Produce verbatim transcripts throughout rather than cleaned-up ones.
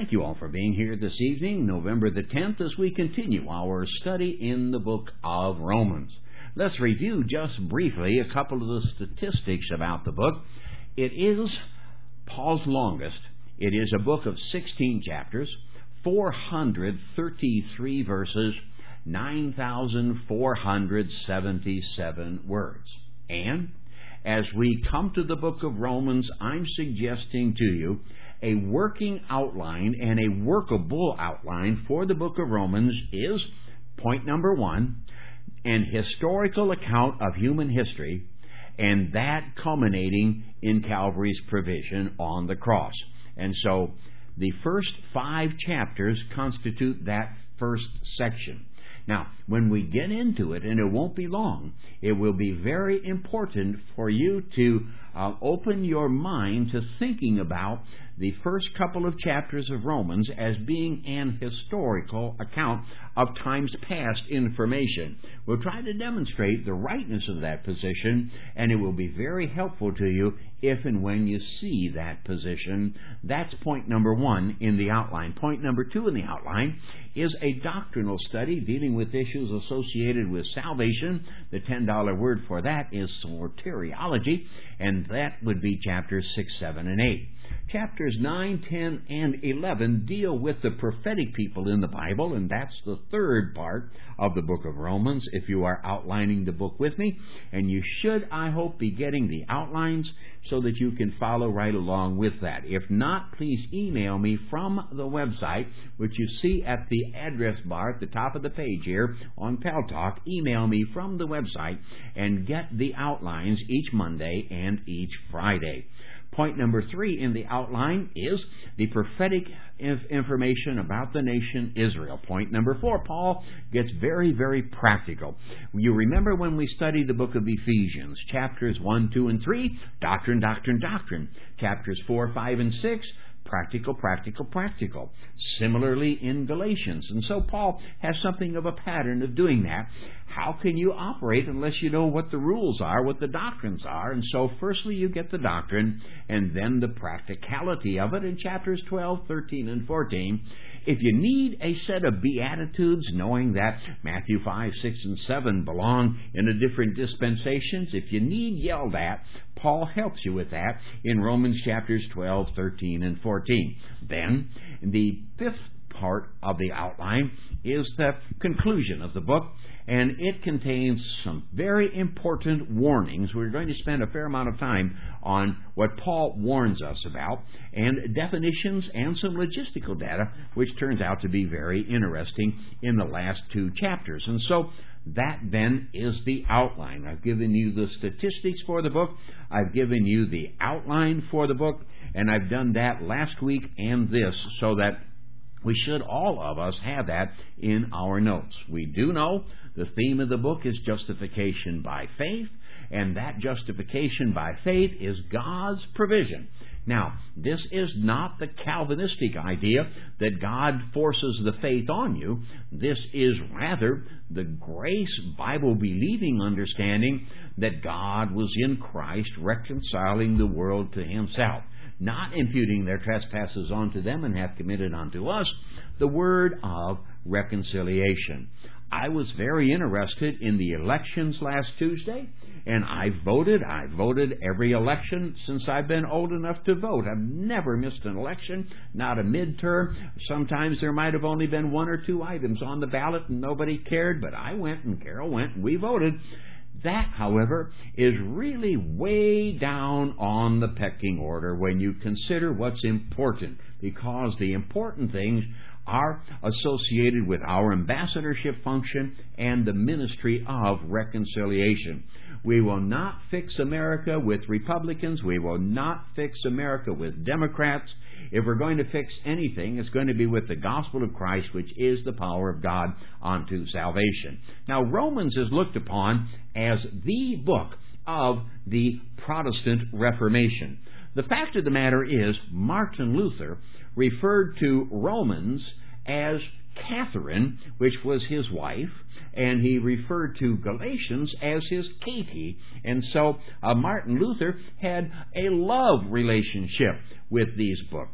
thank you all for being here this evening, November the tenth, as we continue our study in the book of Romans. Let's review just briefly a couple of the statistics about the book. It is Paul's longest. It is a book of sixteen chapters, four hundred thirty-three verses, nine thousand four hundred seventy-seven words. And as we come to the book of Romans, I'm suggesting to you a working outline and a workable outline for the book of Romans is, point number one, an historical account of human history, and that culminating in Calvary's provision on the cross. And so the first five chapters constitute that first section. Now, when we get into it, and it won't be long, it will be very important for you to uh, open your mind to thinking about the first couple of chapters of Romans as being an historical account of times past information. We'll try to demonstrate the rightness of that position, and it will be very helpful to you if and when you see that position. That's point number one in the outline. Point number two in the outline is a doctrinal study dealing with issues associated with salvation. The ten dollar word for that is soteriology, and that would be chapters six, seven, and eight. Chapters nine, ten, and eleven deal with the prophetic people in the Bible, and that's the third part of the book of Romans, if you are outlining the book with me. And you should, I hope, be getting the outlines so that you can follow right along with that. If not, please email me from the website, which you see at the address bar at the top of the page here on Pal Talk. Email me from the website and get the outlines each Monday and each Friday. Point number three in the outline is the prophetic inf- information about the nation Israel. Point number four, Paul gets very, very practical. You remember when we studied the book of Ephesians, chapters one, two, and three, doctrine, doctrine, doctrine. Chapters four, five, and six, practical, practical, practical. Similarly in Galatians. And so Paul has something of a pattern of doing that. How can you operate unless you know what the rules are, what the doctrines are? And so firstly you get the doctrine and then the practicality of it in chapters twelve, thirteen, and fourteen. If you need a set of Beatitudes, knowing that Matthew five, six, and seven belong in a different dispensations, if you need yelled at, Paul helps you with that in Romans chapters twelve, thirteen, and fourteen. Then, the fifth part of the outline is the conclusion of the book, and it contains some very important warnings. We're going to spend a fair amount of time on what Paul warns us about, and definitions and some logistical data, which turns out to be very interesting in the last two chapters. And so that then is the outline. I've given you the statistics for the book. I've given you the outline for the book, and I've done that last week and this so that we should, all of us, have that in our notes. We do know the theme of the book is justification by faith, and that justification by faith is God's provision. Now, this is not the Calvinistic idea that God forces the faith on you. This is rather the grace, Bible-believing understanding that God was in Christ reconciling the world to Himself, not imputing their trespasses onto them and hath committed unto us the word of reconciliation. I was very interested in the elections last Tuesday, and I voted. I voted every election since I've been old enough to vote. I've never missed an election, not a midterm. Sometimes there might have only been one or two items on the ballot and nobody cared, but I went and Carol went and we voted. That, however, is really way down on the pecking order when you consider what's important, because the important things are associated with our ambassadorship function and the ministry of reconciliation. We will not fix America with Republicans. We will not fix America with Democrats. If we're going to fix anything, it's going to be with the gospel of Christ, which is the power of God unto salvation. Now, Romans is looked upon as the book of the Protestant Reformation. The fact of the matter is, Martin Luther referred to Romans as Catherine, which was his wife, and he referred to Galatians as his Katie. And so uh, Martin Luther had a love relationship with these books.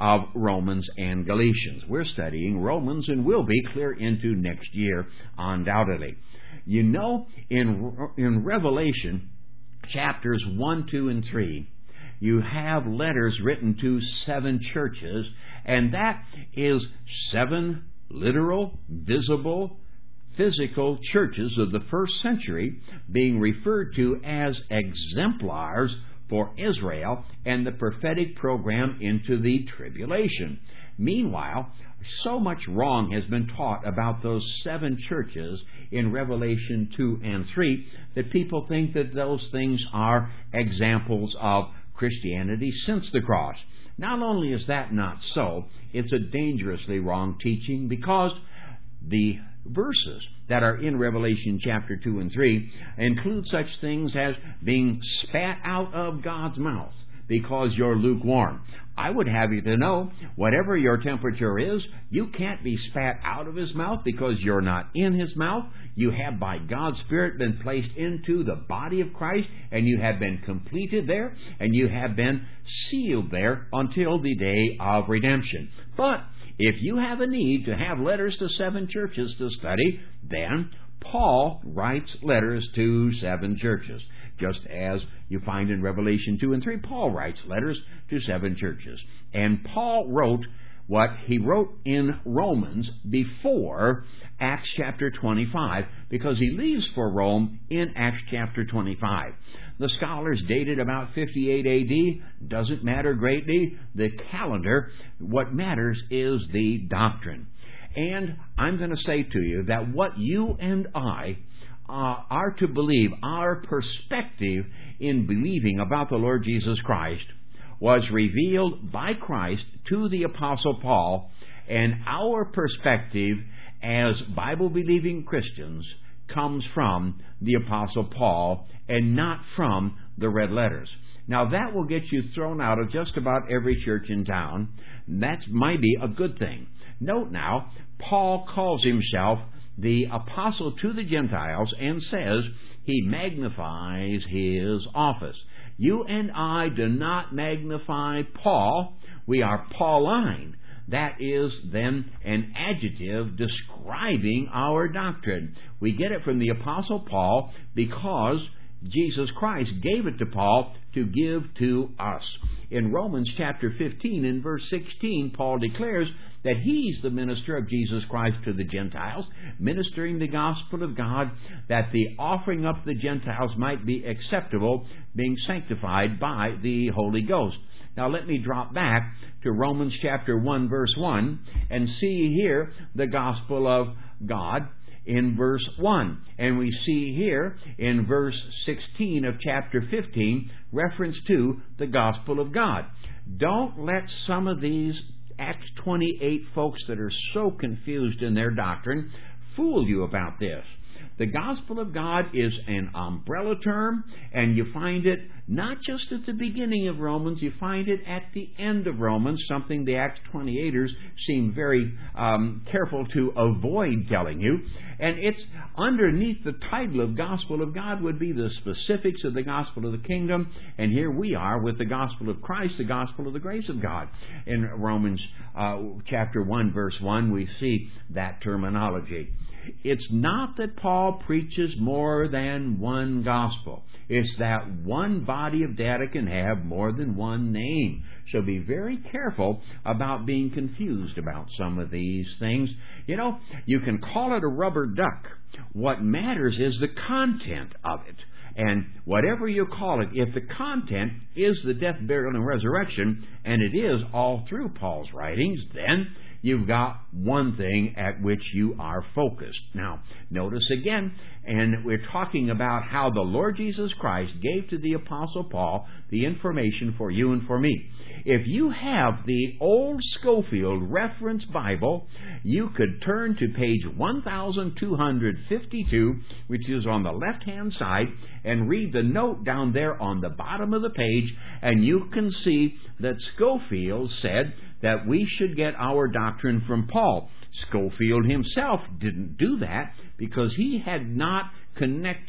of Romans and Galatians. We're studying Romans and will be clear into next year, undoubtedly. You know, in, in Revelation, chapters one, two, and three, you have letters written to seven churches, and that is seven literal, visible, physical churches of the first century being referred to as exemplars for Israel and the prophetic program into the tribulation. Meanwhile, so much wrong has been taught about those seven churches in Revelation two and three that people think that those things are examples of Christianity since the cross. Not only is that not so, it's a dangerously wrong teaching, because the verses that are in Revelation chapter two and three include such things as being spat out of God's mouth because you're lukewarm. I would have you to know, whatever your temperature is, you can't be spat out of His mouth because you're not in His mouth. You have, by God's Spirit, been placed into the body of Christ, and you have been completed there, and you have been sealed there until the day of redemption. But if you have a need to have letters to seven churches to study, then Paul writes letters to seven churches. Just as you find in Revelation two and three, Paul writes letters to seven churches. And Paul wrote what he wrote in Romans before Acts chapter twenty-five, because he leaves for Rome in Acts chapter twenty-five. The scholars dated about fifty-eight A D. Doesn't matter greatly, the calendar. What matters is the doctrine. And I'm going to say to you that what you and I uh, are to believe, our perspective in believing about the Lord Jesus Christ, was revealed by Christ to the Apostle Paul, and our perspective as Bible-believing Christians comes from the Apostle Paul and not from the red letters. Now, that will get you thrown out of just about every church in town. That might be a good thing. Note now, Paul calls himself the apostle to the Gentiles and says he magnifies his office. You and I do not magnify Paul. We are Pauline. That is then an adjective describing our doctrine. We get it from the Apostle Paul because Jesus Christ gave it to Paul to give to us. In Romans chapter fifteen, in verse sixteen, Paul declares that he's the minister of Jesus Christ to the Gentiles, ministering the gospel of God, that the offering up the Gentiles might be acceptable, being sanctified by the Holy Ghost. Now let me drop back to Romans chapter one, verse one, and see here the gospel of God in verse one. And we see here in verse sixteen of chapter fifteen reference to the gospel of God. Don't let some of these Acts twenty-eight folks that are so confused in their doctrine fool you about this. The gospel of God is an umbrella term, and you find it not just at the beginning of Romans, you find it at the end of Romans, something the Acts twenty-eighters seem very um, careful to avoid telling you. And it's underneath the title of gospel of God would be the specifics of the gospel of the kingdom, and here we are with the gospel of Christ, the gospel of the grace of God. In Romans uh, chapter one, verse one, we see that terminology. It's not that Paul preaches more than one gospel. It's that one body of data can have more than one name. So be very careful about being confused about some of these things. You know, you can call it a rubber duck. What matters is the content of it. And whatever you call it, if the content is the death, burial, and resurrection, and it is all through Paul's writings, then you've got one thing at which you are focused. Now, notice again, and we're talking about how the Lord Jesus Christ gave to the Apostle Paul the information for you and for me. If you have the old Scofield Reference Bible, you could turn to page one thousand two hundred fifty-two, which is on the left-hand side, and read the note down there on the bottom of the page, and you can see that Scofield said that we should get our doctrine from Paul. Scofield himself didn't do that because he had not connected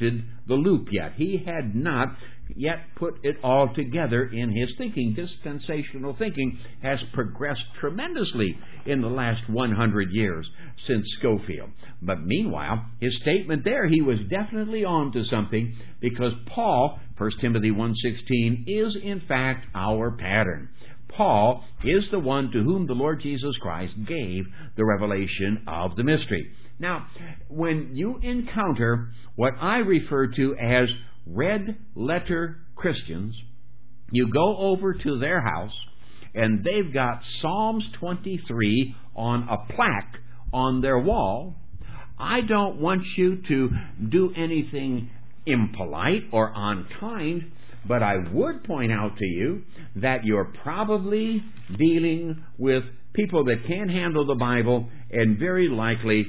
the loop yet. He had not yet put it all together in his thinking. Dispensational thinking has progressed tremendously in the last one hundred years since Scofield. But meanwhile, his statement there, he was definitely on to something, because Paul, First Timothy one sixteen, is in fact our pattern. Paul is the one to whom the Lord Jesus Christ gave the revelation of the mystery. Now, when you encounter what I refer to as red letter Christians, you go over to their house and they've got Psalms twenty-three on a plaque on their wall. I don't want you to do anything impolite or unkind, but I would point out to you that you're probably dealing with people that can't handle the Bible, and very likely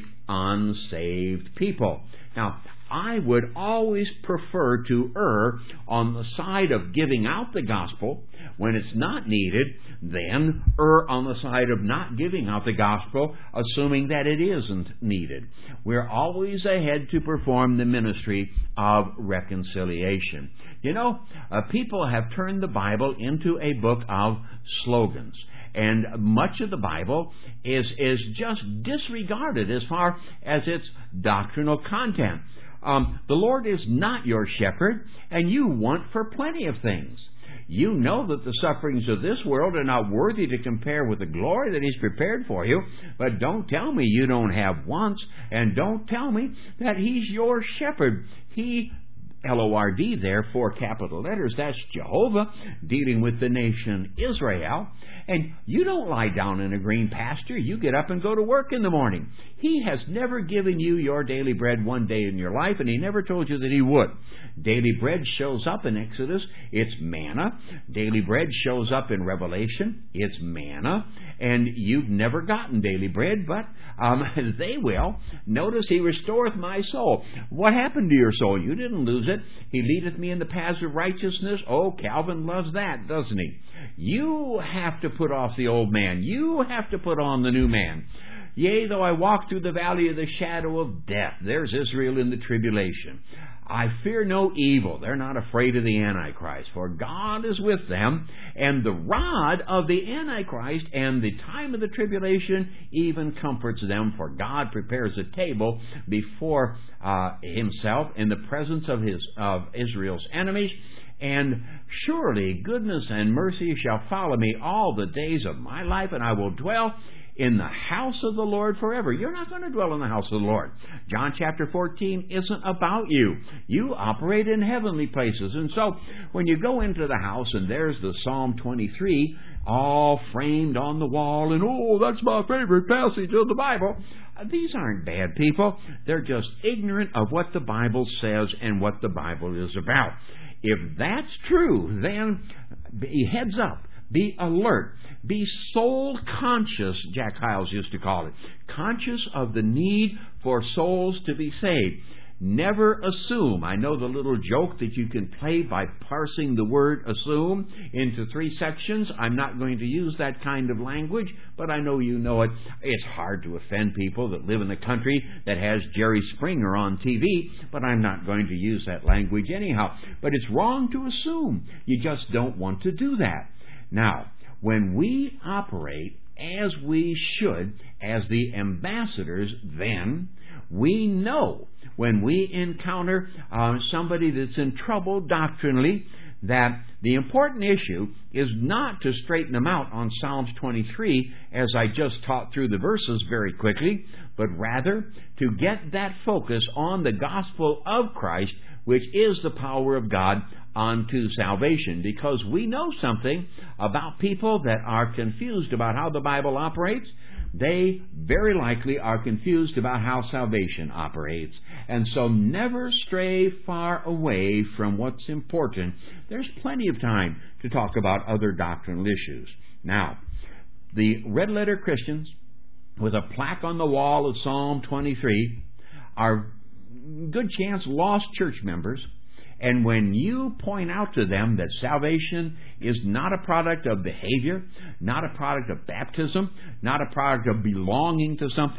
unsaved people. Now, I would always prefer to err on the side of giving out the gospel when it's not needed, than err on the side of not giving out the gospel, assuming that it isn't needed. We're always ahead to perform the ministry of reconciliation. You know, uh, people have turned the Bible into a book of slogans. And much of the Bible is, is just disregarded as far as its doctrinal content. Um, the Lord is not your shepherd, and you want for plenty of things. You know that the sufferings of this world are not worthy to compare with the glory that He's prepared for you, but don't tell me you don't have wants, and don't tell me that He's your shepherd. He L O R D there, four capital letters, that's Jehovah, dealing with the nation Israel. And you don't lie down in a green pasture. You get up and go to work in the morning. He has never given you your daily bread one day in your life, and He never told you that He would. Daily bread shows up in Exodus. It's manna. Daily bread shows up in Revelation. It's manna. And you've never gotten daily bread, but um, they will. Notice, He restoreth my soul. What happened to your soul? You didn't lose it. He leadeth me in the paths of righteousness. Oh, Calvin loves that, doesn't he? You have to put off the old man. You have to put on the new man. Yea, though I walk through the valley of the shadow of death. There's Israel in the tribulation. I fear no evil. They're not afraid of the Antichrist, for God is with them, and the rod of the Antichrist and the time of the tribulation even comforts them, for God prepares a table before uh, Himself in the presence of His of Israel's enemies. And surely goodness and mercy shall follow me all the days of my life, and I will dwell in the house of the Lord forever. You're not going to dwell in the house of the Lord. John chapter fourteen isn't about you. You operate in heavenly places. And so when you go into the house and there's the Psalm twenty-three all framed on the wall, and oh, that's my favorite passage of the Bible. These aren't bad people. They're just ignorant of what the Bible says and what the Bible is about. If that's true, then be heads up. Be alert. Be soul conscious, Jack Hyles used to call it. Conscious of the need for souls to be saved. Never assume. I know the little joke that you can play by parsing the word assume into three sections. I'm not going to use that kind of language, but I know you know it. It's hard to offend people that live in a country that has Jerry Springer on T V, but I'm not going to use that language anyhow. But it's wrong to assume. You just don't want to do that. Now, when we operate as we should, as the ambassadors, then we know when we encounter uh, somebody that's in trouble doctrinally, that the important issue is not to straighten them out on Psalms twenty-three, as I just taught through the verses very quickly, but rather to get that focus on the gospel of Christ, which is the power of God unto salvation. Because we know something about people that are confused about how the Bible operates. They very likely are confused about how salvation operates. And so never stray far away from what's important. There's plenty of time to talk about other doctrinal issues. Now, the red letter Christians with a plaque on the wall of Psalm twenty-three are good chance lost church members. And when you point out to them that salvation is not a product of behavior, not a product of baptism, not a product of belonging to something,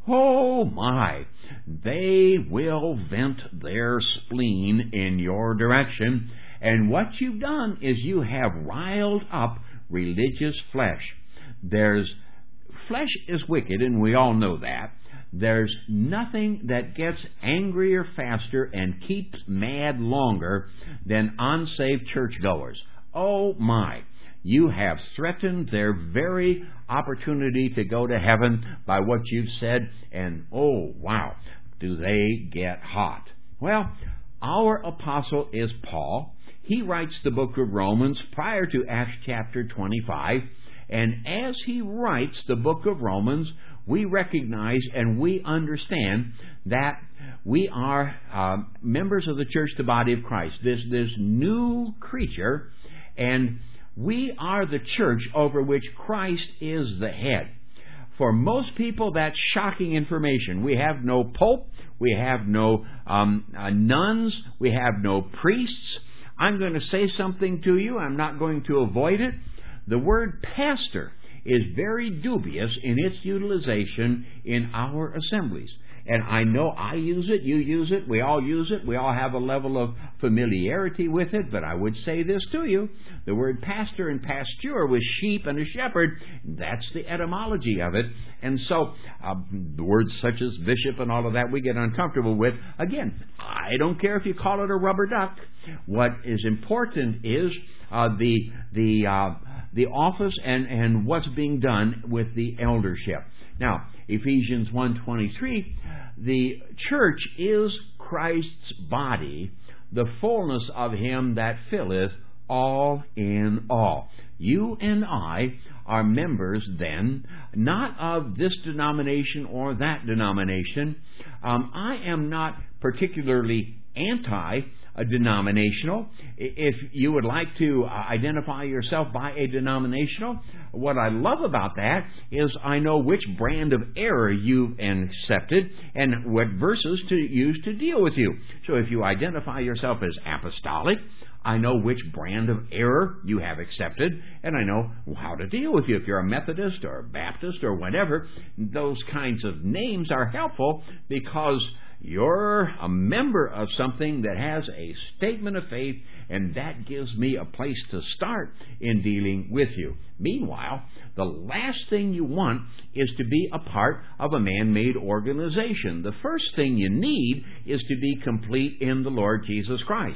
Oh my, they will vent their spleen in your direction, and what you've done is you have riled up religious flesh. There's flesh is wicked, and we all know that. There's nothing that gets angrier faster and keeps mad longer than unsaved churchgoers. Oh my, you have threatened their very opportunity to go to heaven by what you've said, and oh wow, do they get hot. Well, our apostle is Paul. He writes the book of Romans prior to Acts chapter twenty-five, and as he writes the book of Romans, we recognize and we understand that we are uh, members of the church, the body of Christ, this, this new creature, and we are the church over which Christ is the head. For most people, that's shocking information. We have no pope, we have no um, uh, nuns, we have no priests. I'm going to say something to you. I'm not going to avoid it. The word pastor is very dubious in its utilization in our assemblies. And I know I use it, you use it, we all use it, we all have a level of familiarity with it, but I would say this to you. The word pastor and pasture was sheep and a shepherd. That's the etymology of it. And so, uh, the words such as bishop and all of that we get uncomfortable with. Again, I don't care if you call it a rubber duck. What is important is uh, the the uh, the office and, and what's being done with the eldership. Now, Ephesians one twenty-three, the church is Christ's body, the fullness of him that filleth all in all. You and I are members then, not of this denomination or that denomination. Um, I am not particularly anti a denominational. If you would like to identify yourself by a denominational, what I love about that is I know which brand of error you've accepted and what verses to use to deal with you. So if you identify yourself as apostolic, I know which brand of error you have accepted, and I know how to deal with you. If you're a Methodist or a Baptist or whatever, those kinds of names are helpful because you're a member of something that has a statement of faith, and that gives me a place to start in dealing with you. Meanwhile, the last thing you want is to be a part of a man-made organization. The first thing you need is to be complete in the Lord Jesus Christ.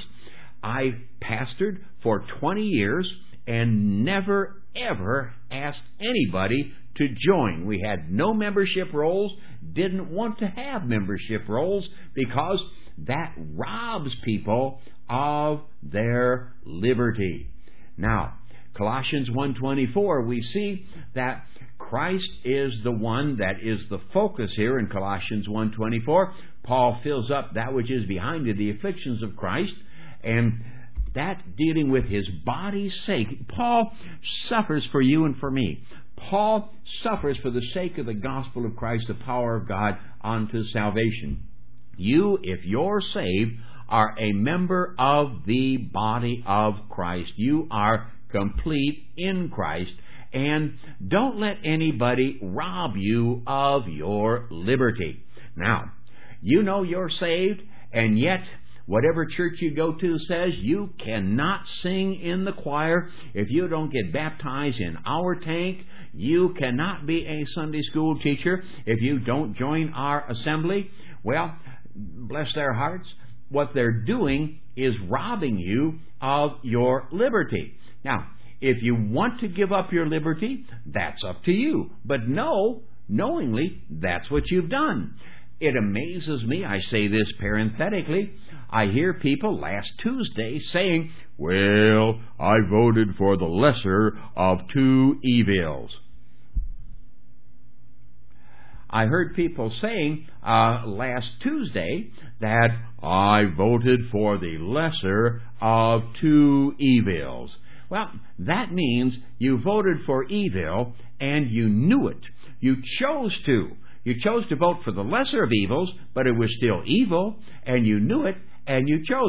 I pastored for twenty years and never, ever asked anybody to join. We had no membership rolls, didn't want to have membership rolls because that robs people of their liberty. Now, Colossians one twenty-four, we see that Christ is the one that is the focus here in Colossians one twenty-four. Paul fills up that which is behind it, the afflictions of Christ, and that dealing with his body's sake. Paul suffers for you and for me. Paul suffers for the sake of the gospel of Christ, the power of God unto salvation. You, if you're saved, are a member of the body of Christ. You are complete in Christ. And don't let anybody rob you of your liberty. Now, you know you're saved, and yet whatever church you go to says you cannot sing in the choir if you don't get baptized in our tank. You cannot be a Sunday school teacher if you don't join our assembly. Well, bless their hearts. What they're doing is robbing you of your liberty. Now, if you want to give up your liberty, that's up to you. But know, knowingly, that's what you've done. It amazes me, I say this parenthetically, I hear people last Tuesday saying, well, I voted for the lesser of two evils. I heard people saying uh, last Tuesday that I voted for the lesser of two evils. Well, that means you voted for evil and you knew it. You chose to. You chose to vote for the lesser of evils, but it was still evil, and you knew it, and you chose it.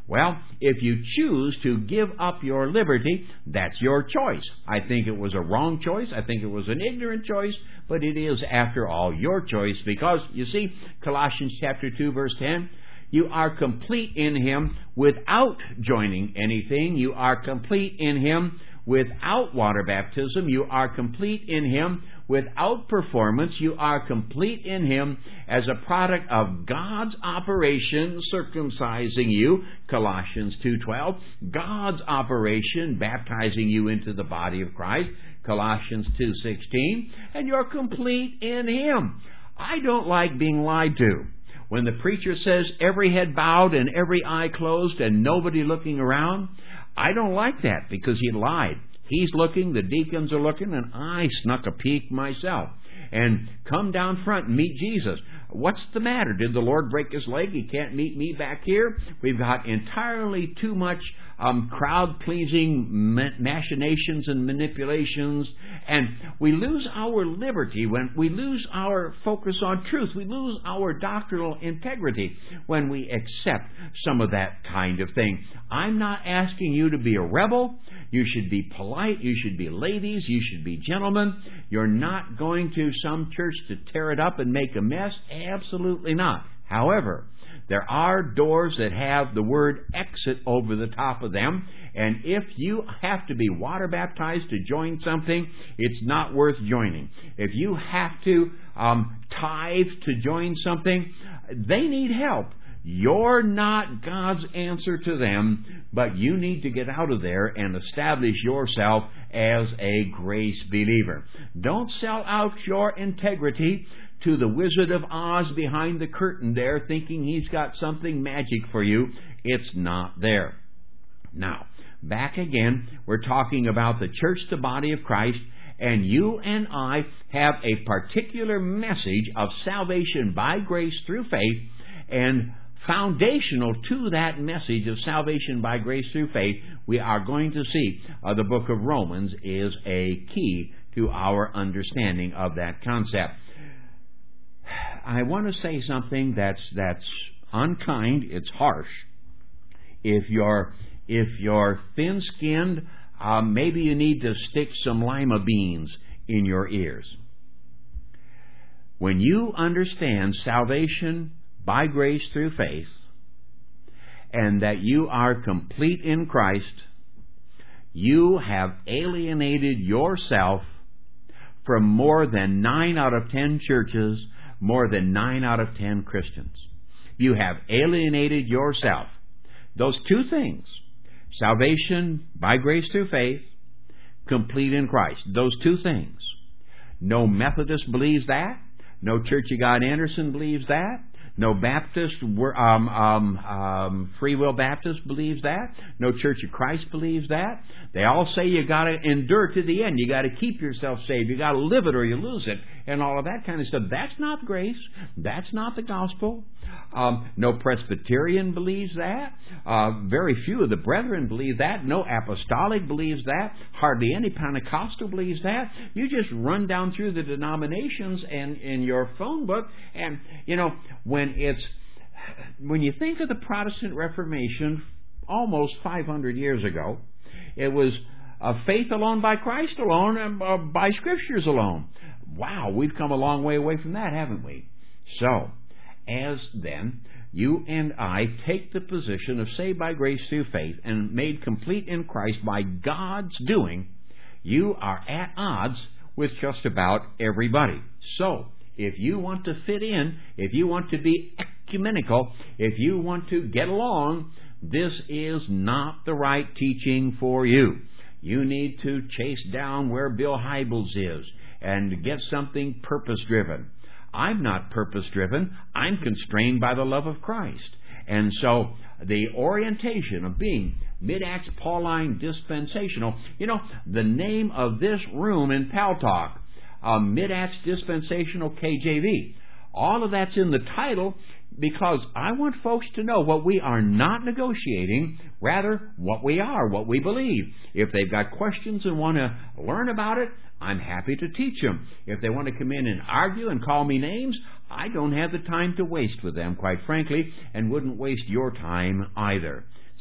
Well, if you choose to give up your liberty, that's your choice. I think it was a wrong choice. I think it was an ignorant choice, but it is, after all, your choice because, you see, Colossians chapter two, verse ten, you are complete in Him without joining anything. You are complete in Him without water baptism. You are complete in Him without performance. You are complete in Him as a product of God's operation circumcising you, Colossians two twelve, God's operation baptizing you into the body of Christ, Colossians two sixteen, and you're complete in Him. I don't like being lied to. When the preacher says every head bowed and every eye closed and nobody looking around, I don't like that because he lied. He's looking, the deacons are looking, and I snuck a peek myself. And come down front and meet Jesus. What's the matter? Did the Lord break his leg? He can't meet me back here? We've got entirely too much um, crowd-pleasing machinations and manipulations, and we lose our liberty when we lose our focus on truth. We lose our doctrinal integrity when we accept some of that kind of thing. I'm not asking you to be a rebel. You should be polite. You should be ladies. You should be gentlemen. You're not going to some church to tear it up and make a mess. Absolutely not. However, there are doors that have the word exit over the top of them, and if you have to be water baptized to join something, it's not worth joining. If you have to um, tithe to join something, they need help. You're not God's answer to them, but you need to get out of there and establish yourself as a grace believer. Don't sell out your integrity to the Wizard of Oz behind the curtain there, thinking he's got something magic for you. It's not there. Now, back again, we're talking about the church, the body of Christ, and you and I have a particular message of salvation by grace through faith, and foundational to that message of salvation by grace through faith, we are going to see uh, the book of Romans is a key to our understanding of that concept. I want to say something that's that's unkind. It's harsh. If you're if you're thin-skinned, uh, maybe you need to stick some lima beans in your ears. When you understand salvation by grace through faith, and that you are complete in Christ, you have alienated yourself from more than nine out of ten churches, more than nine out of ten Christians. You have alienated yourself. Those two things, salvation by grace through faith, complete in Christ, those two things. No Methodist believes that. No Church of God Anderson believes that. No Baptist, um, um, um, Free Will Baptist believes that. No Church of Christ believes that. They all say you got to endure to the end. You got to keep yourself saved. You got to live it or you lose it, and all of that kind of stuff. That's not grace. That's not the gospel. Um, no Presbyterian believes that. Uh, very few of the brethren believe that. No Apostolic believes that. Hardly any Pentecostal believes that. You just run down through the denominations and in your phone book, and you know when it's when you think of the Protestant Reformation, almost five hundred years ago, it was uh, faith alone, by Christ alone, and uh, by Scriptures alone. Wow, we've come a long way away from that, haven't we? So, as then, you and I take the position of saved by grace through faith and made complete in Christ by God's doing, you are at odds with just about everybody. So, if you want to fit in, if you want to be ecumenical, if you want to get along, this is not the right teaching for you. You need to chase down where Bill Hybels is and get something purpose-driven. I'm not purpose-driven. I'm constrained by the love of Christ. And so the orientation of being mid-Acts Pauline dispensational, you know, the name of this room in Pal Talk, uh, mid-Acts dispensational K J V, all of that's in the title because I want folks to know what we are not negotiating, rather what we are, what we believe. If they've got questions and want to learn about it, I'm happy to teach them. If they want to come in and argue and call me names, I don't have the time to waste with them, quite frankly, and wouldn't waste your time either.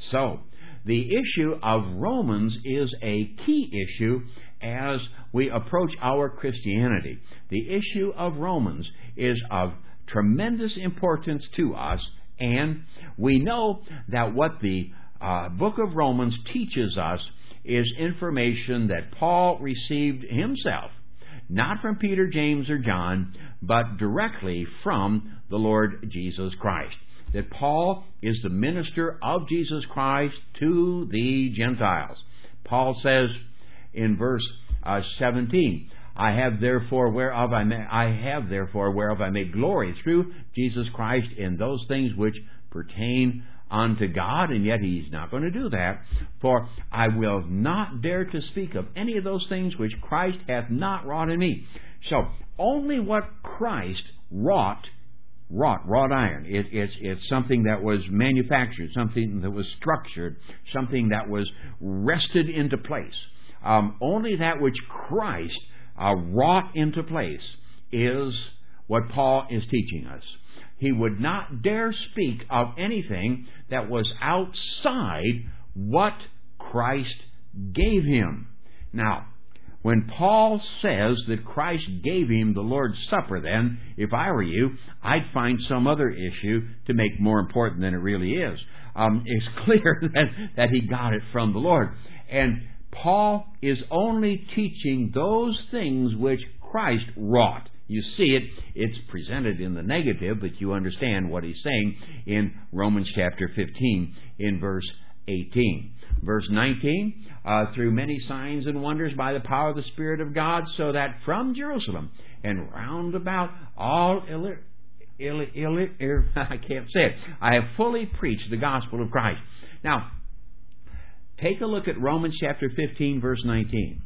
So, the issue of Romans is a key issue as we approach our Christianity. The issue of Romans is of tremendous importance to us, and we know that what the uh, book of Romans teaches us is information that Paul received himself, not from Peter, James, or John, but directly from the Lord Jesus Christ. That Paul is the minister of Jesus Christ to the Gentiles. Paul says in verse uh, seventeen, I have therefore whereof I may I have therefore whereof I may glory through Jesus Christ in those things which pertain unto God, and yet he's not going to do that. For I will not dare to speak of any of those things which Christ hath not wrought in me. So only what Christ wrought Wrought, wrought iron. It, it's, it's something that was manufactured, something that was structured, something that was rested into place. Um, only that which Christ uh, wrought into place is what Paul is teaching us. He would not dare speak of anything that was outside what Christ gave him. Now, when Paul says that Christ gave him the Lord's Supper, then, if I were you, I'd find some other issue to make more important than it really is. Um, it's clear that, that he got it from the Lord. And Paul is only teaching those things which Christ wrought. You see it, it's presented in the negative, but you understand what he's saying in Romans chapter fifteen, in verse eighteen. Verse nineteen, uh, through many signs and wonders by the power of the Spirit of God, so that from Jerusalem and round about all Illy, Illy, Illy, Illy, I can't say it, I have fully preached the gospel of Christ. Now, take a look at Romans chapter fifteen, verse nineteen.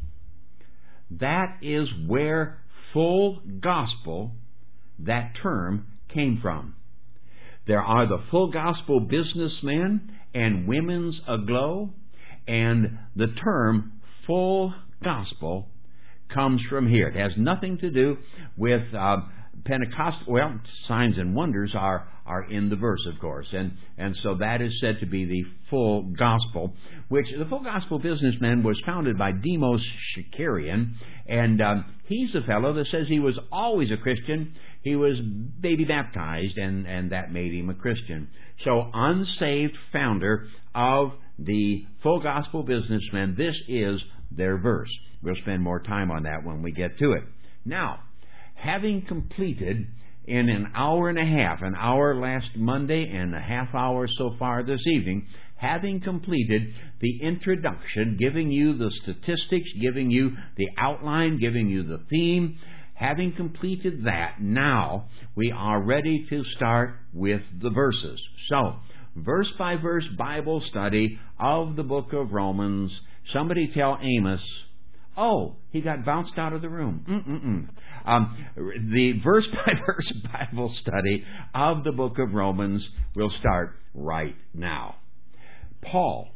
That is where full gospel, that term, came from. There are the full gospel businessmen and women's aglow, and the term full gospel comes from here. It has nothing to do with uh, Pentecostal. Well, signs and wonders are, are in the verse, of course, and, and so that is said to be the full gospel, which the full gospel businessman was founded by Demos Shakarian, and um, he's a fellow that says he was always a Christian. He was baby baptized, and, and that made him a Christian. So, unsaved founder of the full gospel businessman, this is their verse. We'll spend more time on that when we get to it. Now, having completed in an hour and a half, an hour last Monday and a half hour so far this evening, having completed the introduction, giving you the statistics, giving you the outline, giving you the theme, having completed that, now we are ready to start with the verses. So, verse by verse Bible study of the book of Romans. Somebody tell Amos, oh, he got bounced out of the room. Mm-mm-mm. Um, the verse by verse Bible study of the book of Romans will start right now. Paul,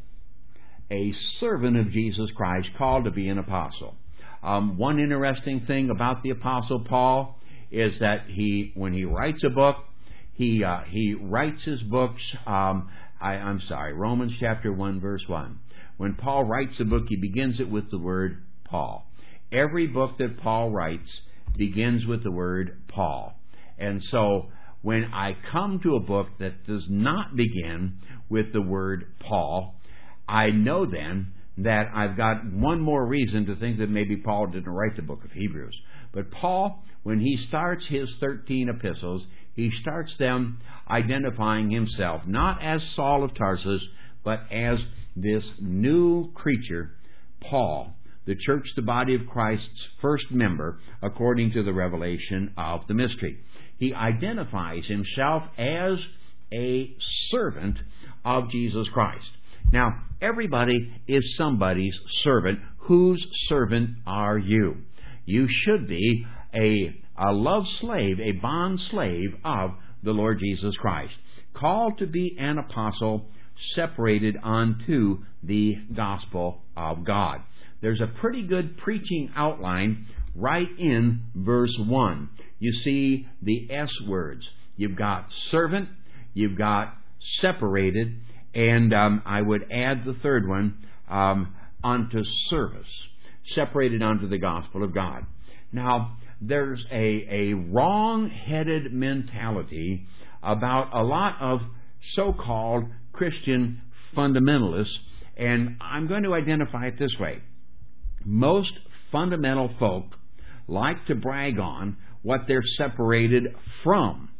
a servant of Jesus Christ, called to be an apostle. Um, one interesting thing about the Apostle Paul is that he, when he writes a book, he uh, he writes his books. Um, I, I'm sorry, Romans chapter one, verse one. When Paul writes a book, he begins it with the word Paul. Every book that Paul writes begins with the word Paul, and so when I come to a book that does not begin with the word Paul, I know then that I've got one more reason to think that maybe Paul didn't write the book of Hebrews. But Paul, when he starts his thirteen epistles, he starts them identifying himself, not as Saul of Tarsus, but as this new creature, Paul, the church, the body of Christ's first member, according to the revelation of the mystery. He identifies himself as a servant of Jesus Christ. Now, everybody is somebody's servant. Whose servant are you? You should be a, a love slave, a bond slave of the Lord Jesus Christ, called to be an apostle, separated unto the gospel of God. There's a pretty good preaching outline right in verse one. You see the S words. You've got servant, you've got separated, And um, I would add the third one, um, unto service, separated unto the gospel of God. Now, there's a, a wrong-headed mentality about a lot of so-called Christian fundamentalists, and I'm going to identify it this way. Most fundamental folk like to brag on what they're separated from.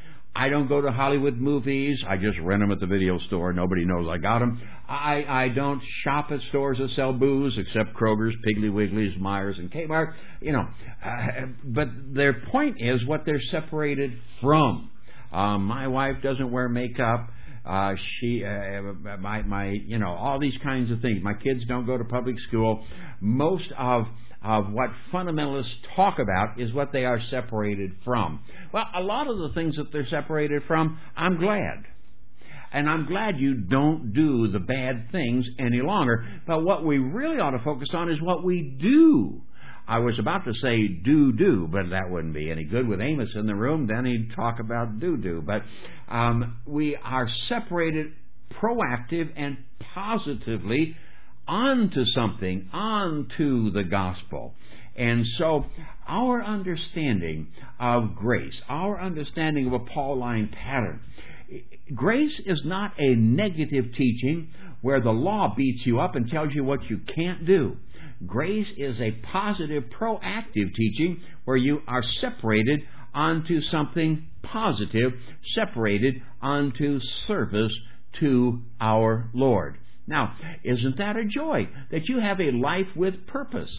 I don't go to Hollywood movies. I just rent them at the video store. Nobody knows I got them. I, I don't shop at stores that sell booze, except Kroger's, Piggly Wiggly's, Myers, and Kmart. You know, uh, but their point is what they're separated from. Um, my wife doesn't wear makeup. Uh, she, uh, my, my, you know, all these kinds of things. My kids don't go to public school. Most of of what fundamentalists talk about is what they are separated from. Well, a lot of the things that they're separated from, I'm glad. And I'm glad you don't do the bad things any longer. But what we really ought to focus on is what we do. I was about to say do-do, but that wouldn't be any good with Amos in the room. Then he'd talk about do-do. But um, we are separated proactive and positively onto something, onto the gospel. And so our understanding of grace, our understanding of a Pauline pattern, grace is not a negative teaching where the law beats you up and tells you what you can't do. Grace is a positive, proactive teaching where you are separated onto something positive, separated onto service to our Lord. Now, isn't that a joy that you have a life with purpose?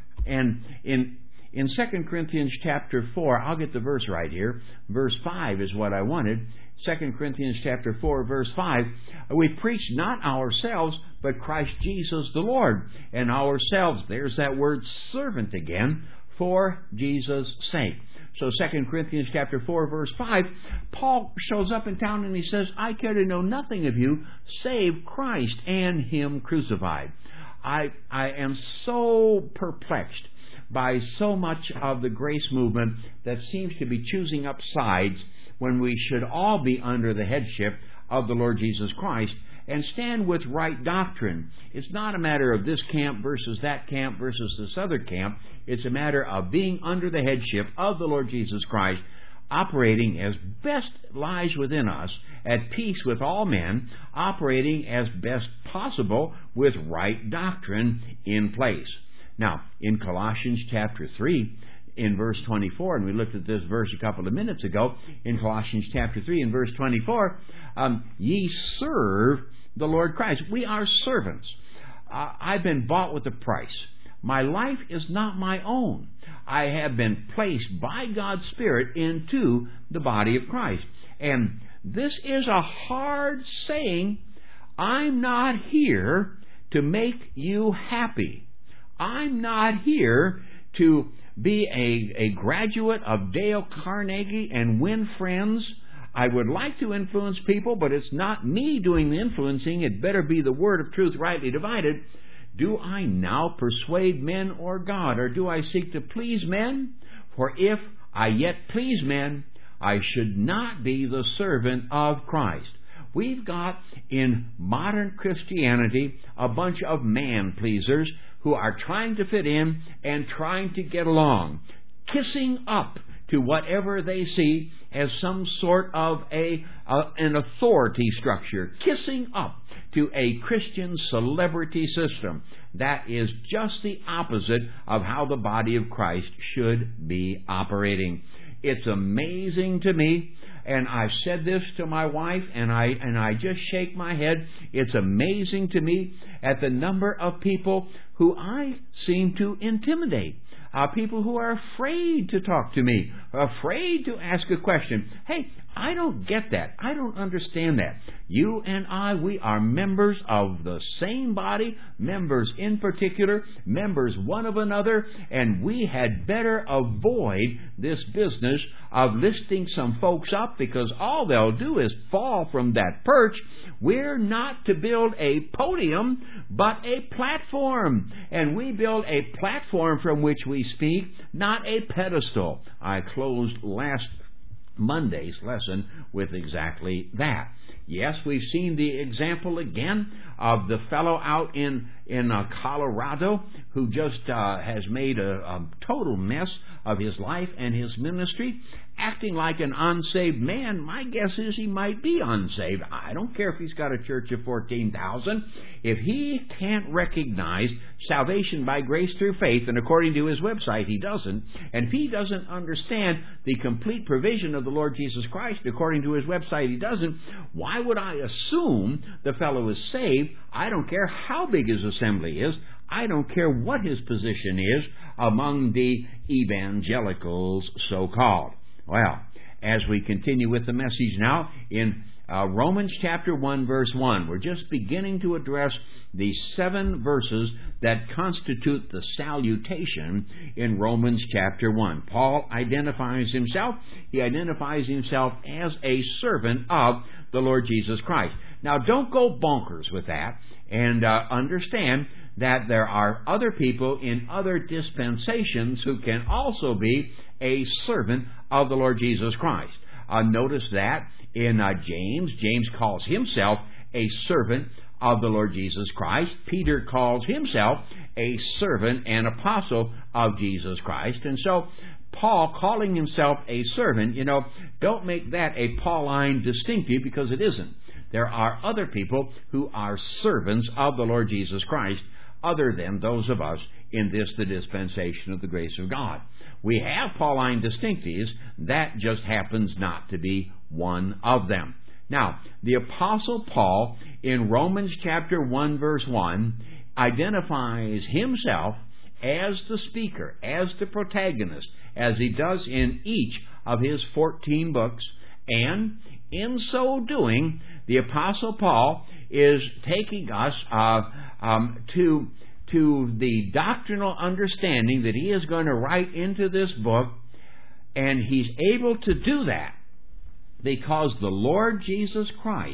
And in in Second Corinthians chapter four, I'll get the verse right here. Verse five is what I wanted. Second Corinthians chapter four, verse five. We preach not ourselves, but Christ Jesus the Lord. And ourselves, there's that word servant again, for Jesus' sake. So Second Corinthians chapter four, verse five, Paul shows up in town and he says, I care to know nothing of you save Christ and Him crucified. I, I am so perplexed by so much of the grace movement that seems to be choosing up sides when we should all be under the headship of the Lord Jesus Christ and stand with right doctrine. It's not a matter of this camp versus that camp versus this other camp. It's a matter of being under the headship of the Lord Jesus Christ, operating as best lies within us, at peace with all men, operating as best possible with right doctrine in place. Now, in Colossians chapter three, in verse twenty-four, and we looked at this verse a couple of minutes ago, in Colossians chapter three, in verse twenty-four, um, ye serve the Lord Christ. We are servants. Uh, I've been bought with a price. My life is not my own. I have been placed by God's Spirit into the body of Christ. And this is a hard saying. I'm not here to make you happy. I'm not here to be a, a graduate of Dale Carnegie and win friends. I would like to influence people, but it's not me doing the influencing. It better be the word of truth rightly divided. Do I now persuade men or God, or do I seek to please men? For if I yet please men, I should not be the servant of Christ. We've got in modern Christianity a bunch of man-pleasers who are trying to fit in and trying to get along, kissing up to whatever they see as some sort of a uh, an authority structure, kissing up to a Christian celebrity system. That is just the opposite of how the body of Christ should be operating. It's amazing to me, and I've said this to my wife, and I and I just shake my head. It's amazing to me at the number of people who I seem to intimidate. Uh, people who are afraid to talk to me, afraid to ask a question. Hey, I don't get that. I don't understand that. You and I, we are members of the same body, members in particular, members one of another, and we had better avoid this business of listing some folks up, because all they'll do is fall from that perch. We're not to build a podium, but a platform. And we build a platform from which we speak, not a pedestal. I closed last Monday's lesson with exactly that. Yes, we've seen the example again of the fellow out in, in uh, Colorado who just uh, has made a, a total mess of his life and his ministry, acting like an unsaved man. My guess is he might be unsaved. I don't care if he's got a church of fourteen thousand. If he can't recognize salvation by grace through faith, and according to his website he doesn't, and if he doesn't understand the complete provision of the Lord Jesus Christ, according to his website he doesn't, why would I assume the fellow is saved? I don't care how big his assembly is. I don't care what his position is among the evangelicals, so-called. Well, as we continue with the message now, in uh, Romans chapter one, verse one, we're just beginning to address the seven verses that constitute the salutation in Romans chapter one. Paul identifies himself. He identifies himself as a servant of the Lord Jesus Christ. Now, don't go bonkers with that, and uh, understand that there are other people in other dispensations who can also be a servant of the Lord Jesus Christ. Uh, notice that in uh, James, James calls himself a servant of the Lord Jesus Christ. Peter calls himself a servant and apostle of Jesus Christ. And so, Paul calling himself a servant, you know, don't make that a Pauline distinctive, because it isn't. There are other people who are servants of the Lord Jesus Christ, other than those of us in this, the dispensation of the grace of God. We have Pauline distinctives. That just happens not to be one of them. Now, the Apostle Paul, in Romans chapter one, verse one, identifies himself as the speaker, as the protagonist, as he does in each of his fourteen books. And in so doing, the Apostle Paul is taking us uh, um, to, to the doctrinal understanding that he is going to write into this book, and he's able to do that because the Lord Jesus Christ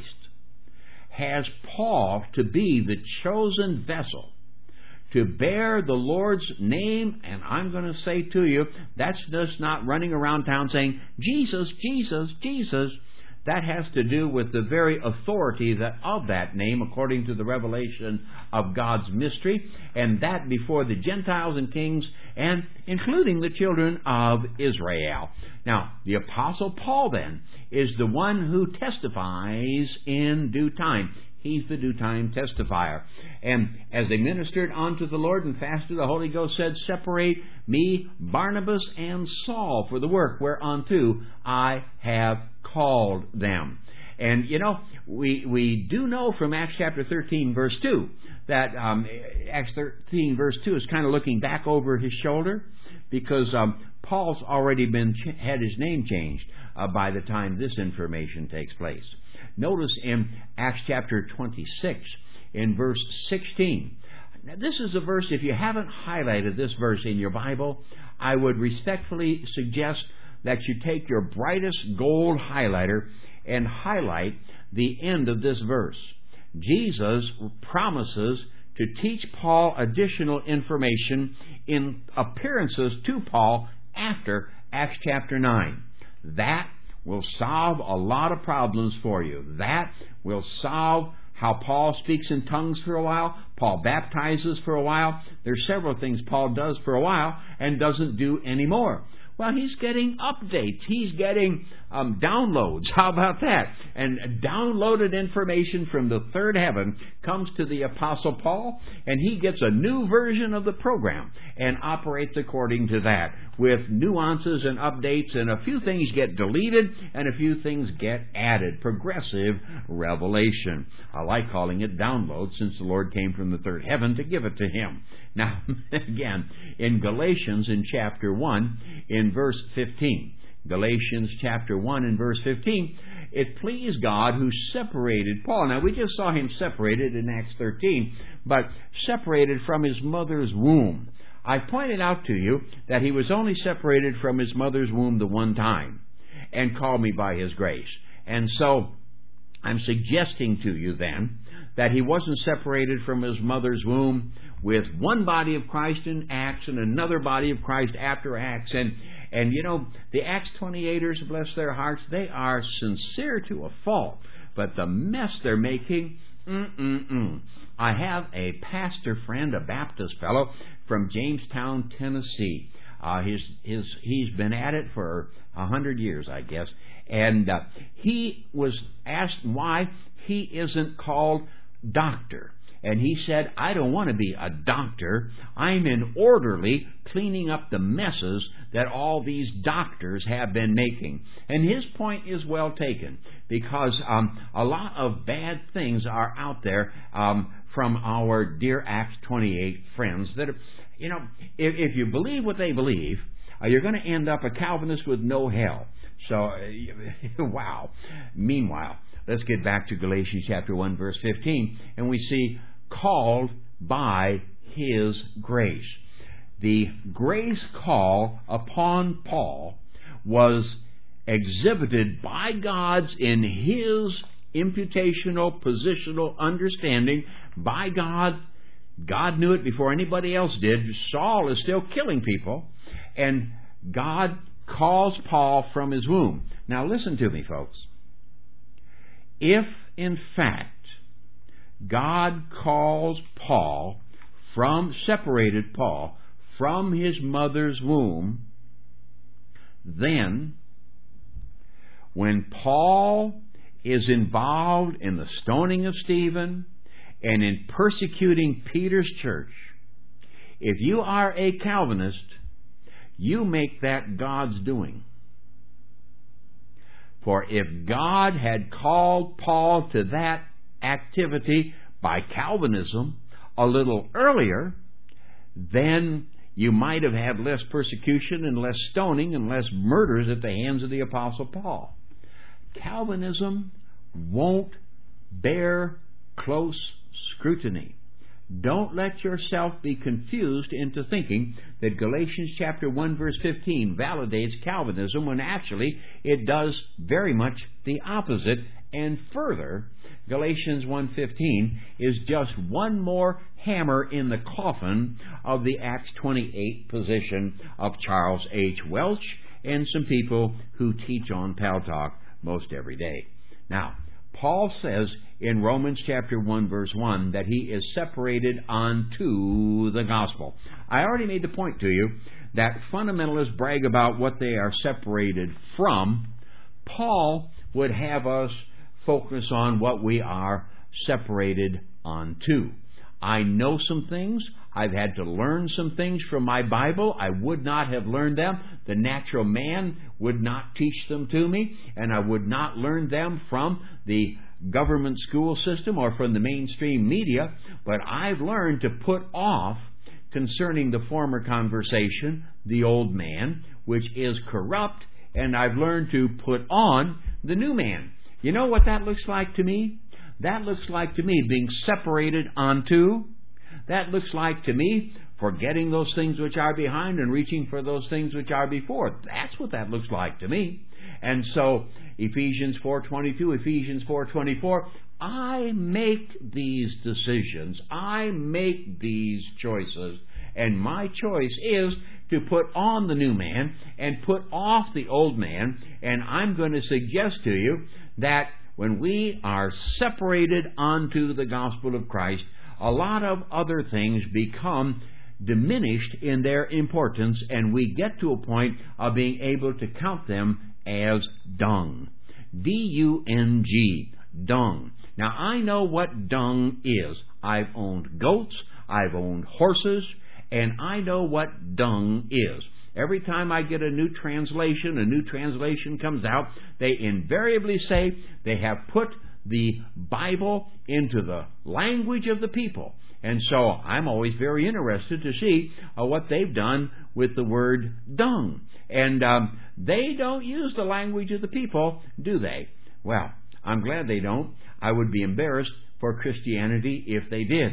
has Paul to be the chosen vessel to bear the Lord's name. And I'm going to say to you, that's just not running around town saying, Jesus, Jesus, Jesus. That has to do with the very authority that of that name, according to the revelation of God's mystery, and that before the Gentiles and kings, and including the children of Israel. Now, the Apostle Paul, then, is the one who testifies in due time. He's the due time testifier. And as they ministered unto the Lord and fasted, the Holy Ghost said, Separate me, Barnabas and Saul, for the work whereunto I have called them. And, you know, we we do know from Acts chapter thirteen, verse two, that um, Acts thirteen, verse two is kind of looking back over his shoulder, because um, Paul's already been ch- had his name changed uh, by the time this information takes place. Notice in Acts chapter twenty-six, in verse sixteen. Now, this is a verse, if you haven't highlighted this verse in your Bible, I would respectfully suggest that you take your brightest gold highlighter and highlight the end of this verse. Jesus promises to teach Paul additional information in appearances to Paul after Acts chapter nine. That will solve a lot of problems for you. That will solve how Paul speaks in tongues for a while, Paul baptizes for a while. There's several things Paul does for a while and doesn't do anymore. Well, he's getting updates. He's getting um, downloads. How about that? And downloaded information from the third heaven comes to the Apostle Paul, and he gets a new version of the program and operates according to that, with nuances and updates, and a few things get deleted and a few things get added. Progressive revelation. I like calling it download, since the Lord came from the third heaven to give it to him. Now, again, in Galatians in chapter one, in verse fifteen, Galatians chapter one and verse fifteen, it pleased God who separated Paul. Now, we just saw him separated in Acts thirteen, but separated from his mother's womb. I pointed out to you that he was only separated from his mother's womb the one time, and called me by his grace. And so, I'm suggesting to you then that he wasn't separated from his mother's womb with one body of Christ in Acts and another body of Christ after Acts. And, and you know, the Acts twenty-eighters, bless their hearts, they are sincere to a fault but the mess they're making, mm-mm-mm. I have a pastor friend, a Baptist fellow from Jamestown, Tennessee. Uh, his, his, he's been at it for a hundred years, I guess. And uh, he was asked why he isn't called doctor. And he said, I don't want to be a doctor. I'm an orderly cleaning up the messes that all these doctors have been making. And his point is well taken, because um, a lot of bad things are out there um, from our dear Acts twenty-eight friends that are, you know, if, if you believe what they believe, uh, you're going to end up a Calvinist with no hell. So, uh, wow. Meanwhile, let's get back to Galatians chapter one, verse fifteen, and we see, called by His grace. The grace call upon Paul was exhibited by God's in His imputational, positional understanding by God. God knew it before anybody else did. Saul is still killing people, and God calls Paul from his womb. Now listen to me, folks. If, in fact, God calls Paul from, separated Paul from his mother's womb, then when Paul is involved in the stoning of Stephen and in persecuting Peter's church, if you are a Calvinist, you make that God's doing. For if God had called Paul to that activity by Calvinism a little earlier, then you might have had less persecution and less stoning and less murders at the hands of the Apostle Paul. Calvinism won't bear close scrutiny. Don't let yourself be confused into thinking that Galatians chapter one verse fifteen validates Calvinism when actually it does very much the opposite. And further, Galatians one fifteen is just one more hammer in the coffin of the Acts twenty-eight position of Charles H. Welch and some people who teach on Pal Talk most every day. Now, Paul says in Romans chapter one verse one that he is separated unto the gospel. I already made the point to you that fundamentalists brag about what they are separated from. Paul would have us focus on what we are separated unto. I know some things. I've had to learn some things from my Bible. I would not have learned them. The natural man would not teach them to me, and I would not learn them from the government school system or from the mainstream media. But I've learned to put off concerning the former conversation, the old man, which is corrupt, and I've learned to put on the new man. You know what that looks like to me? That looks like to me being separated unto. That looks like to me forgetting those things which are behind and reaching for those things which are before. That's what that looks like to me. And so, Ephesians four twenty-two, Ephesians four twenty-four, I make these decisions. I make these choices. And my choice is to put on the new man and put off the old man. And I'm going to suggest to you that when we are separated unto the gospel of Christ, a lot of other things become diminished in their importance, and we get to a point of being able to count them as dung. D U N G, dung. Now, I know what dung is. I've owned goats, I've owned horses, and I know what dung is. Every time I get a new translation, a new translation comes out, they invariably say they have put the Bible into the language of the people. And so I'm always very interested to see uh, what they've done with the word dung. And um, they don't use the language of the people, do they? Well, I'm glad they don't. I would be embarrassed for Christianity if they did.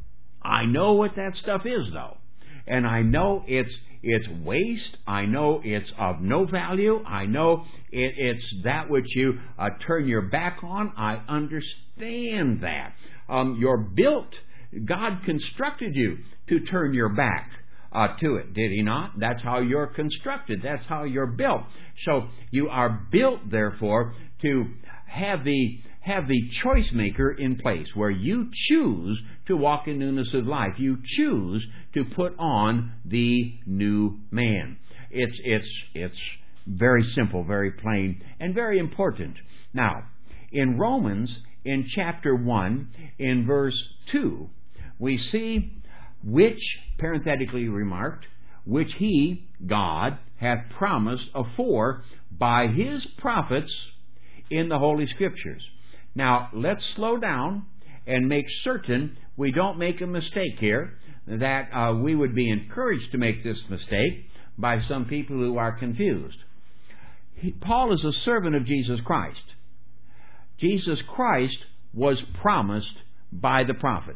I know what that stuff is, though. And I know it's it's waste. I know it's of no value. I know it, it's that which you uh, turn your back on. I understand that. Um, you're built. God constructed you to turn your back uh, to it, did He not? That's how you're constructed. That's how you're built. So you are built, therefore, to have the have the choice maker in place, where you choose to walk in newness of life. You choose to put on the new man. It's, it's, it's very simple, very plain, and very important. Now, in Romans, in chapter one, in verse two, we see, which, parenthetically remarked, which he, God, hath promised afore by his prophets in the Holy Scriptures. Now, let's slow down and make certain we don't make a mistake here, that uh, we would be encouraged to make this mistake by some people who are confused. He, Paul is a servant of Jesus Christ. Jesus Christ was promised by the prophets.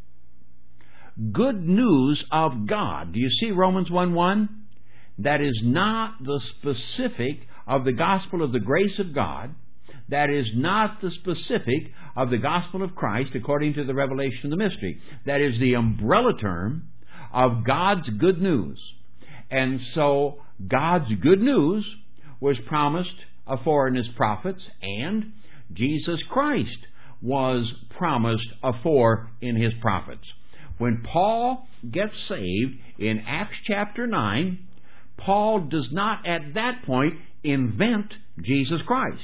Good news of God. Do you see Romans one one? That is not the specific of the gospel of the grace of God. That is not the specific of the gospel of Christ according to the revelation of the mystery. That is the umbrella term of God's good news. And so God's good news was promised afore in his prophets, and Jesus Christ was promised afore in his prophets. When Paul gets saved in Acts chapter nine, Paul does not at that point invent Jesus Christ.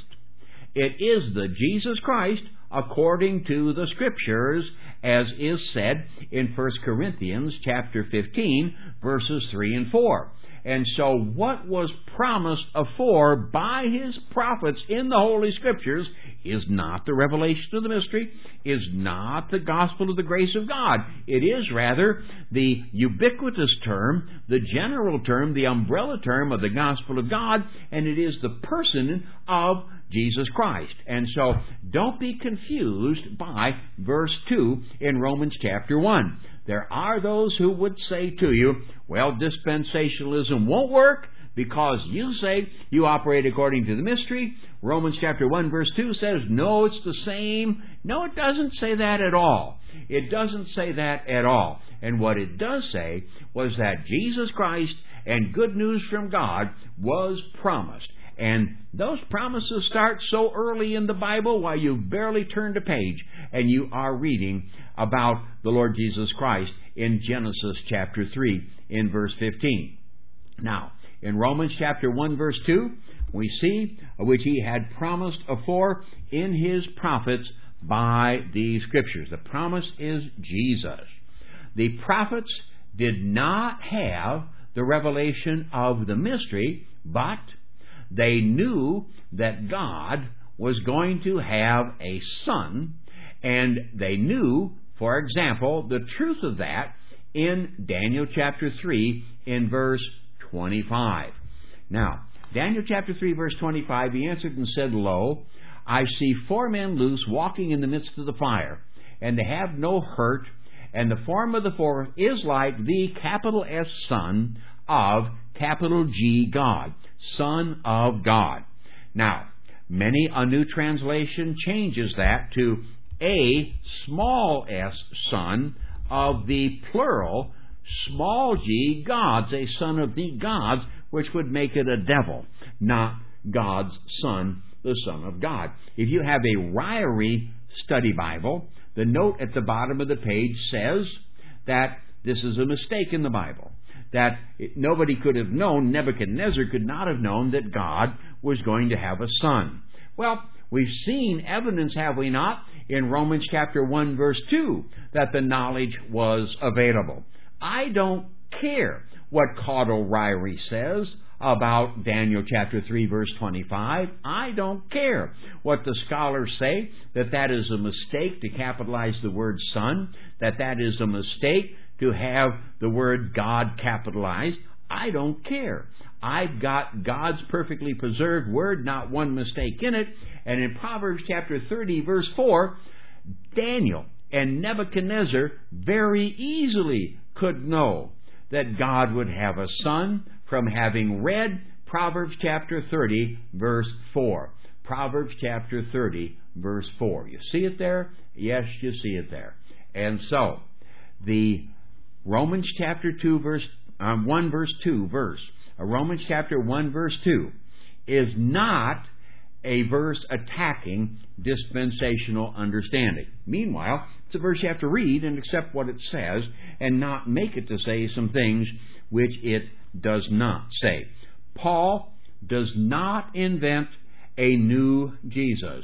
It is the Jesus Christ according to the Scriptures, as is said in First Corinthians chapter fifteen, verses three and four. And so what was promised afore by his prophets in the Holy Scriptures is not the revelation of the mystery, is not the gospel of the grace of God. It is rather the ubiquitous term, the general term, the umbrella term of the gospel of God, and it is the person of Jesus Christ. And so don't be confused by verse two in Romans chapter one. There are those who would say to you, well, dispensationalism won't work because you say you operate according to the mystery. Romans chapter one verse two says, no, it's the same. No, it doesn't say that at all. It doesn't say that at all. And what it does say was that Jesus Christ and good news from God was promised. And those promises start so early in the Bible while you've barely turned a page and you are reading about the Lord Jesus Christ in Genesis chapter three in verse fifteen. Now, in Romans chapter one verse two, we see which he had promised afore in his prophets by the Scriptures. The promise is Jesus. The prophets did not have the revelation of the mystery, but they knew that God was going to have a son, and they knew, for example, the truth of that in Daniel chapter three in verse twenty-five. Now, Daniel chapter three verse twenty-five, he answered and said, Lo, I see four men loose walking in the midst of the fire, and they have no hurt, and the form of the fourth is like the capital S Son of capital G God. Son of God. Now, many a new translation changes that to a small s Son of the plural small g gods, a son of the gods, which would make it a devil, not God's Son, the Son of God. If you have a Ryrie Study Bible, the note at the bottom of the page says that this is a mistake in the Bible. That it, nobody could have known, Nebuchadnezzar could not have known that God was going to have a son. Well, we've seen evidence, have we not, in Romans chapter one verse two, that the knowledge was available. I don't care what Caudle Ryrie says about Daniel chapter three verse twenty-five. I don't care what the scholars say, that that is a mistake to capitalize the word son, that that is a mistake to have the word God capitalized. I don't care. I've got God's perfectly preserved word, not one mistake in it. And in Proverbs chapter thirty, verse four, Daniel and Nebuchadnezzar very easily could know that God would have a son from having read Proverbs chapter thirty, verse four. Proverbs chapter thirty, verse four. You see it there? Yes, you see it there. And so, the Romans chapter two verse um, one verse two verse, uh, Romans chapter one verse two is not a verse attacking dispensational understanding. Meanwhile, it's a verse you have to read and accept what it says and not make it to say some things which it does not say. Paul does not invent a new Jesus.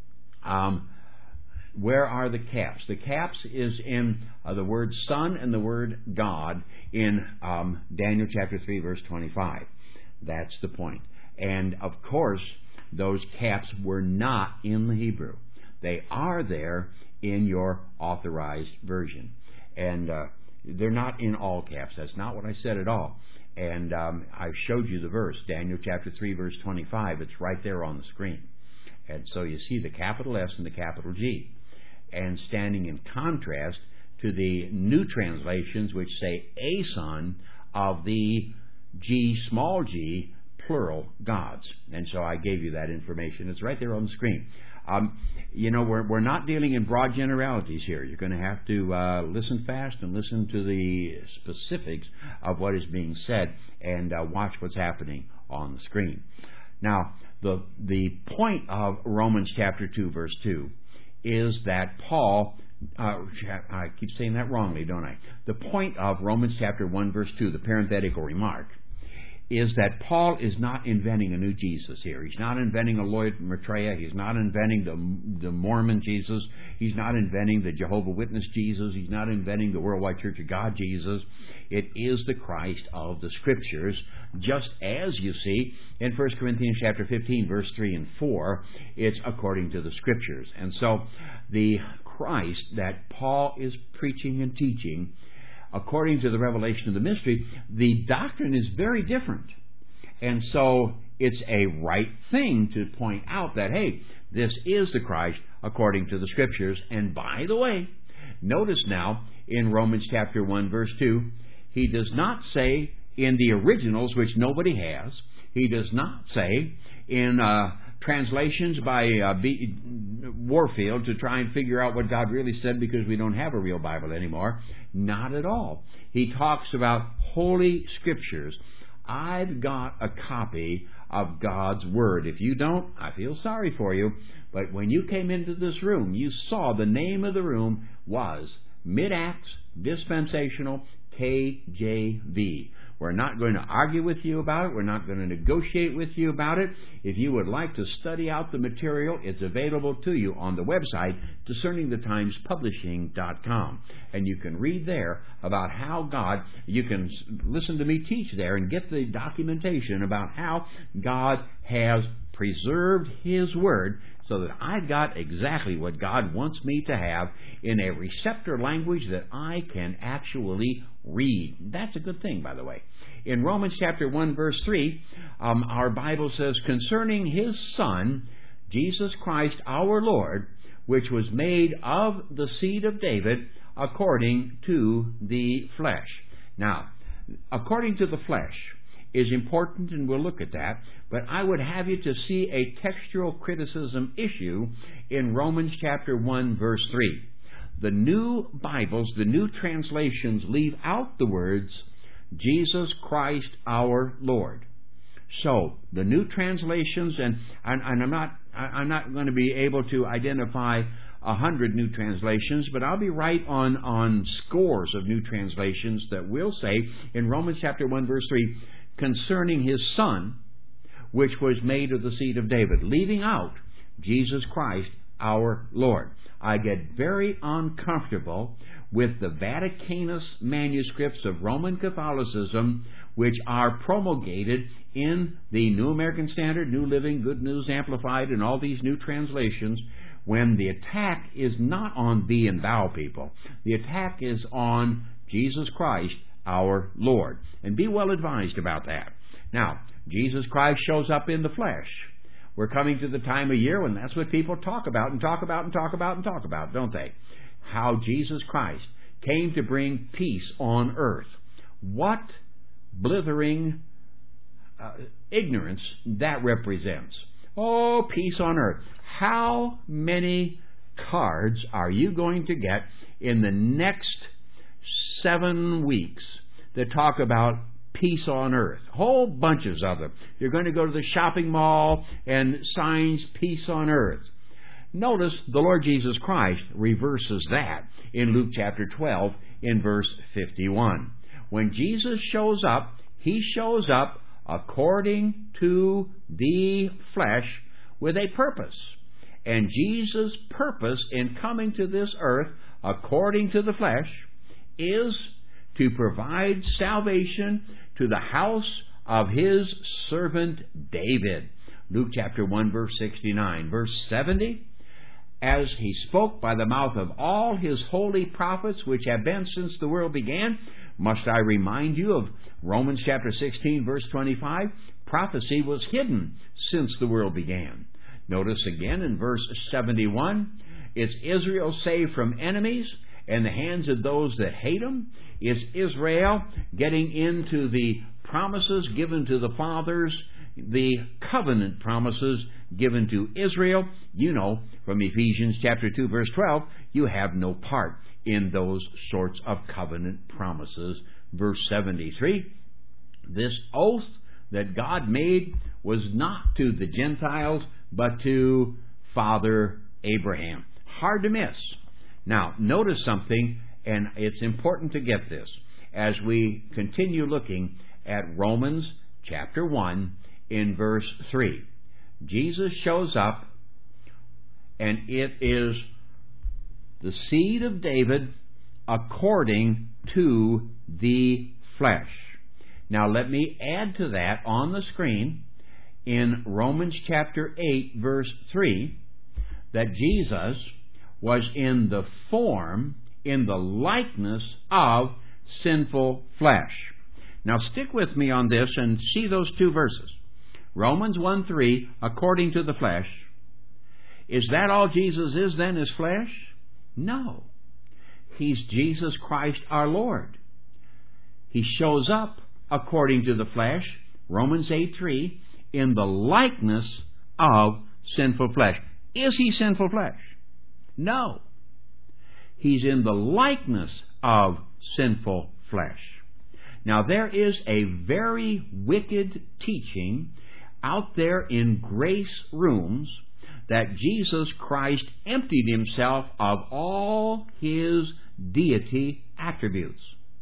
Um, where are the caps? The caps is in uh, the word Son and the word God in um, Daniel chapter three, verse twenty-five. That's the point. And, of course, those caps were not in the Hebrew. They are there in your authorized version. And uh, they're not in all caps. That's not what I said at all. And um, I've showed you the verse, Daniel chapter three, verse twenty-five. It's right there on the screen. And so you see the capital S and the capital G. And standing in contrast to the new translations which say a son of the G, small g, plural gods. And so I gave you that information. It's right there on the screen. Um, you know, we're, we're not dealing in broad generalities here. You're going to have to uh, listen fast and listen to the specifics of what is being said and uh, watch what's happening on the screen. Now, the the point of Romans chapter two, verse two, is that Paul, uh, I keep saying that wrongly, don't I? The point of Romans chapter one, verse two, the parenthetical remark, is that Paul is not inventing a new Jesus here. He's not inventing a Lloyd Maitreya. He's not inventing the, the Mormon Jesus. He's not inventing the Jehovah Witness Jesus. He's not inventing the Worldwide Church of God Jesus. It is the Christ of the Scriptures, just as you see in First Corinthians chapter fifteen, verse three and four, it's according to the Scriptures. And so the Christ that Paul is preaching and teaching, according to the revelation of the mystery, the doctrine is very different. And so it's a right thing to point out that, hey, this is the Christ according to the Scriptures. And by the way, notice now in Romans chapter one, verse two, he does not say in the originals, which nobody has, he does not say in uh, translations by uh, B- Warfield to try and figure out what God really said because we don't have a real Bible anymore. Not at all. He talks about Holy Scriptures. I've got a copy of God's Word. If you don't, I feel sorry for you. But when you came into this room, you saw the name of the room was Mid-Acts Dispensational K J V. We're not going to argue with you about it. We're not going to negotiate with you about it. If you would like to study out the material, it's available to you on the website, discerning the times publishing dot com. And you can read there about how God, you can listen to me teach there and get the documentation about how God has preserved His Word so that I've got exactly what God wants me to have in a receptor language that I can actually read. That's a good thing, by the way. In Romans chapter one, verse three, um, our Bible says, concerning His Son, Jesus Christ our Lord, which was made of the seed of David according to the flesh. Now, according to the flesh is important, and we'll look at that, but I would have you to see a textual criticism issue in Romans chapter one, verse three. The new Bibles, the new translations, leave out the words, Jesus Christ our Lord. So, the new translations, and, and, and I'm not I'm not going to be able to identify a hundred new translations, but I'll be right on, on scores of new translations that will say in Romans chapter one, verse three, concerning His Son, which was made of the seed of David, leaving out Jesus Christ our Lord. I get very uncomfortable with the Vaticanus manuscripts of Roman Catholicism, which are promulgated in the New American Standard, New Living, Good News Amplified, and all these new translations, when the attack is not on thee and thou people. The attack is on Jesus Christ, our Lord. And be well advised about that. Now, Jesus Christ shows up in the flesh. We're coming to the time of year when that's what people talk about and talk about and talk about and talk about, don't they? How Jesus Christ came to bring peace on earth. What blithering uh, ignorance that represents. Oh, peace on earth. How many cards are you going to get in the next seven weeks that talk about peace on earth. Whole bunches of them. You're going to go to the shopping mall and signs, peace on earth. Notice the Lord Jesus Christ reverses that in Luke chapter twelve in verse fifty-one. When Jesus shows up, He shows up according to the flesh with a purpose. And Jesus' purpose in coming to this earth according to the flesh is to provide salvation to the house of His servant David. Luke chapter one verse sixty-nine. Verse seventy, as He spoke by the mouth of all His holy prophets which have been since the world began. Must I remind you of Romans chapter sixteen verse twenty-five? Prophecy was hidden since the world began. Notice again in verse seventy-one, it's Israel saved from enemies and the hands of those that hate them. It's Israel getting into the promises given to the fathers, the covenant promises given to Israel. You know, from Ephesians chapter two verse twelve, you have no part in those sorts of covenant promises. Verse seventy-three, this oath that God made was not to the Gentiles, but to Father Abraham. Hard to miss. Now, notice something, and it's important to get this as we continue looking at Romans chapter one in verse three. Jesus shows up, and it is the seed of David according to the flesh. Now, let me add to that on the screen in Romans chapter eight, verse three, that Jesus was in the form, in the likeness of sinful flesh. Now, stick with me on this and see those two verses. Romans one three, according to the flesh. Is that all Jesus is then, is flesh? No. He's Jesus Christ our Lord. He shows up according to the flesh, Romans eight three, in the likeness of sinful flesh. Is He sinful flesh? No. He's in the likeness of sinful flesh. Now, there is a very wicked teaching out there in grace rooms that Jesus Christ emptied Himself of all His deity attributes.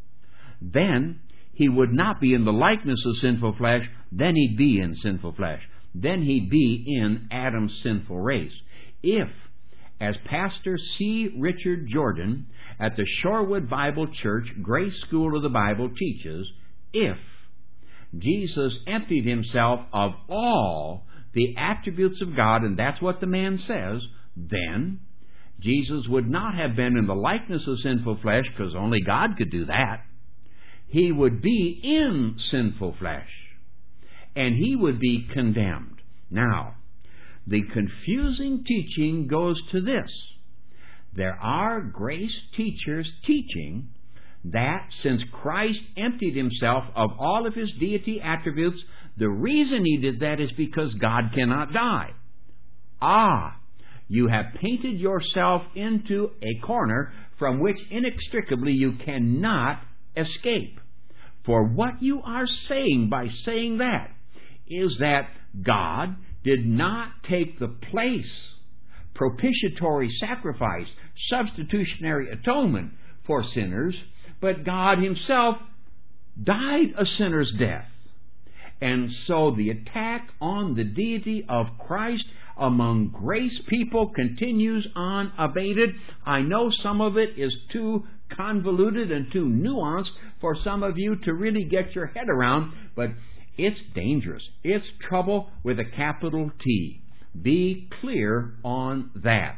Then He would not be in the likeness of sinful flesh, then He'd be in sinful flesh. Then He'd be in Adam's sinful race. If, as Pastor C. Richard Jordan at the Shorewood Bible Church, Grace School of the Bible, teaches, if Jesus emptied Himself of all the attributes of God, and that's what the man says, then Jesus would not have been in the likeness of sinful flesh, because only God could do that. He would be in sinful flesh, and He would be condemned. Now, the confusing teaching goes to this. There are grace teachers teaching that since Christ emptied Himself of all of His deity attributes, the reason He did that is because God cannot die. Ah, you have painted yourself into a corner from which inextricably you cannot escape. For what you are saying by saying that is that God did not take the place, propitiatory sacrifice, substitutionary atonement for sinners, but God Himself died a sinner's death. And so the attack on the deity of Christ among grace people continues unabated. I know some of it is too convoluted and too nuanced for some of you to really get your head around, but it's dangerous. It's trouble with a capital T. Be clear on that.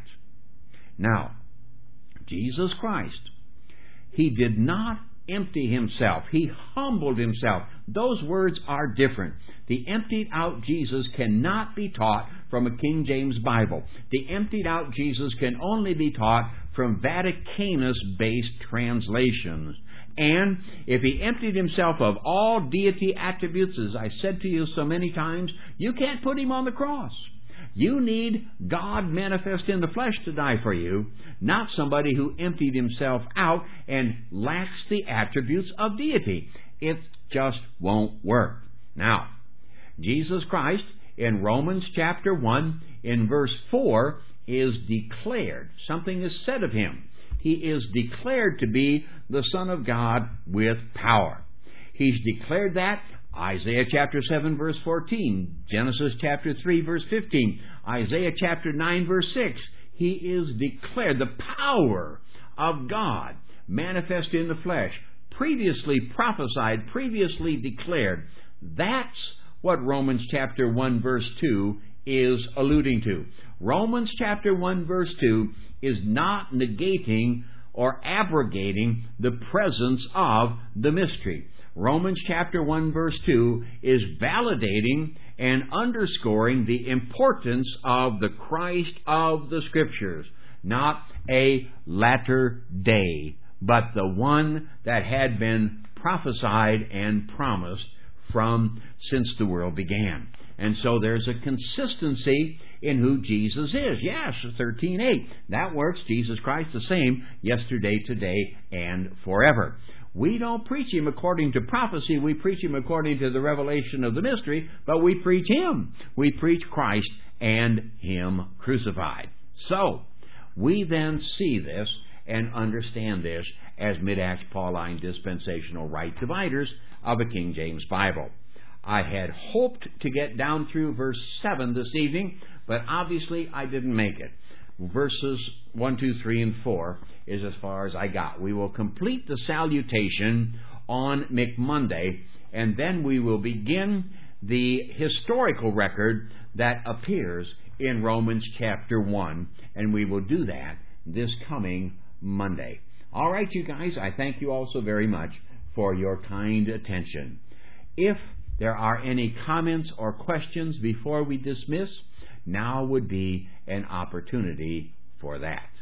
Now, Jesus Christ, He did not empty Himself. He humbled Himself. Those words are different. The emptied out Jesus cannot be taught from a King James Bible. The emptied out Jesus can only be taught from Vaticanus-based translations. And if He emptied Himself of all deity attributes, as I said to you so many times, you can't put Him on the cross. You need God manifest in the flesh to die for you, not somebody who emptied Himself out and lacks the attributes of deity. It just won't work. Now, Jesus Christ in Romans chapter one, in verse four, is declared. Something is said of him. He is declared to be the Son of God with power. He's declared that. Isaiah chapter seven, verse fourteen. Genesis chapter three, verse fifteen. Isaiah chapter nine, verse six. He is declared the power of God manifest in the flesh, previously prophesied, previously declared. That's what Romans chapter one, verse two is alluding to. Romans chapter one, verse two is not negating or abrogating the presence of the mystery. Romans chapter one, verse two is validating and underscoring the importance of the Christ of the Scriptures. Not a latter day, but the one that had been prophesied and promised from since the world began. And so there's a consistency in who Jesus is. Yes, thirteen eight. That works. Jesus Christ the same yesterday, today, and forever. We don't preach Him according to prophecy. We preach Him according to the revelation of the mystery, but we preach Him. We preach Christ and Him crucified. So, we then see this and understand this as Mid-Acts Pauline dispensational right dividers of a King James Bible. I had hoped to get down through verse seven this evening, but obviously I didn't make it. Verses one, two, three, and four is as far as I got. We will complete the salutation on McMonday, and then we will begin the historical record that appears in Romans chapter one, and we will do that this coming Monday. All right, you guys, I thank you all so very much for your kind attention. If there are any comments or questions before we dismiss, now would be an opportunity for that.